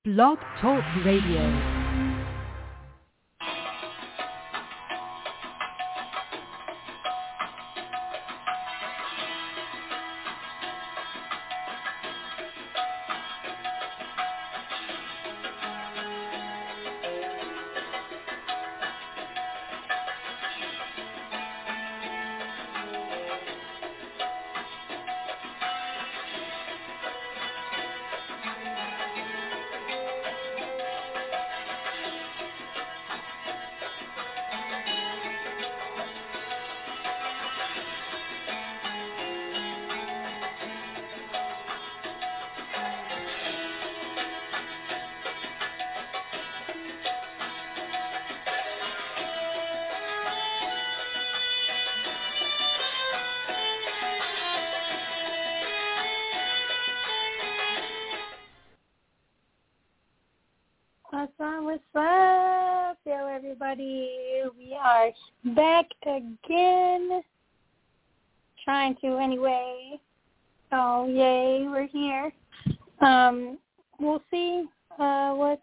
Blog Talk Radio. What's up? Yo, everybody. We are back again. Trying to, anyway. Oh, yay, we're here. We'll see what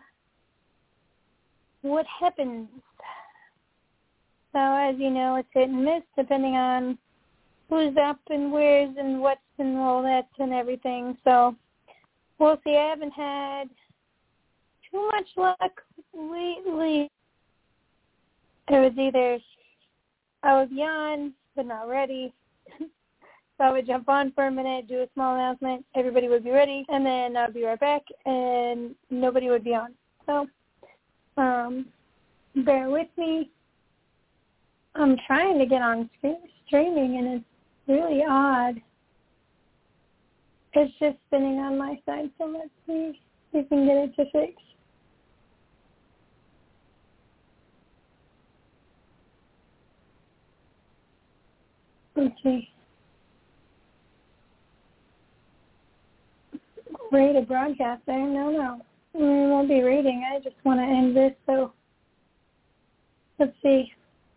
happens. So, as you know, it's hit and miss depending on who's up and where's and what's and all that and everything. So, we'll see. I haven't had too much luck lately. It was either I would be on but not ready, so I would jump on for a minute, do a small announcement, everybody would be ready, and then I'd be right back and nobody would be on. So bear with me. I'm trying to get on streaming and it's really odd. It's just spinning on my side, so let's see if we can get it to fix. Okay. Rate a broadcast there? No. We won't be rating. I just want to end this, so let's see.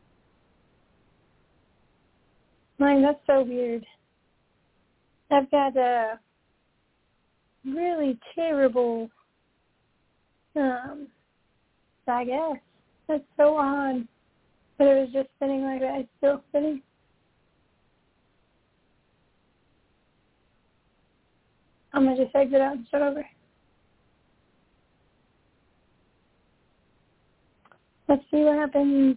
Man, that's so weird. I've got a really terrible, I guess. That's so odd. But it was just spinning like that. It's still spinning. I'm going to just exit out and start over. Let's see what happens.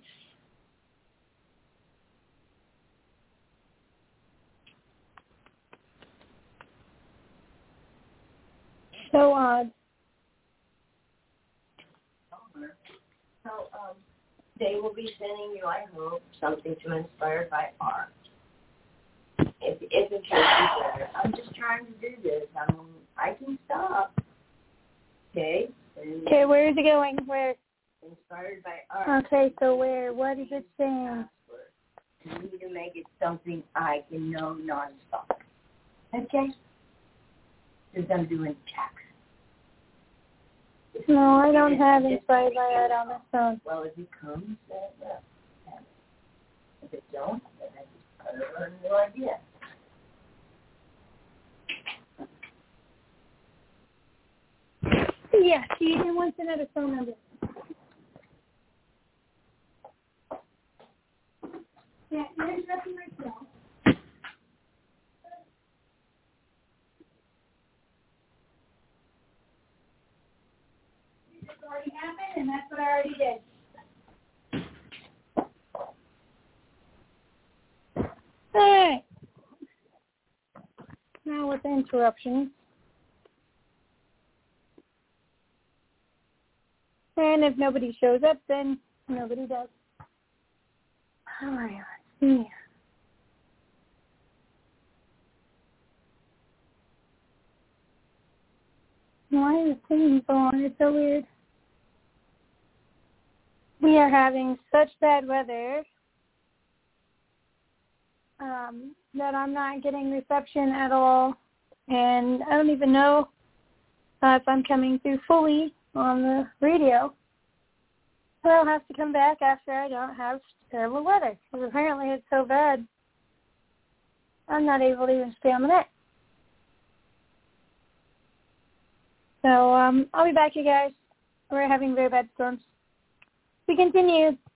So odd. So they will be sending you, I hope, something to Inspired by Art. If it gets you better. I'm just trying to do this. I can stop. Okay? Okay, where is it going? Where? Inspired by Art. Okay, so where? What is it saying? You need to make it something I can know nonstop. Okay? Since I'm doing checks. No, I don't have Inspired by Art on this phone. Well, if it comes, then if it don't, then I have no idea. Yeah, she even wants another phone number. Yeah, there's nothing myself. This already happened, and that's what I already did. All right. Now with the interruptions. And if nobody shows up, then nobody does. All right, let's see. Why is it taking so long? It's so weird. We are having such bad weather that I'm not getting reception at all. And I don't even know if I'm coming through fully on the radio. So I'll have to come back after I don't have terrible weather. Because apparently it's so bad, I'm not able to even stay on the net. So I'll be back, you guys. We're having very bad storms. We continue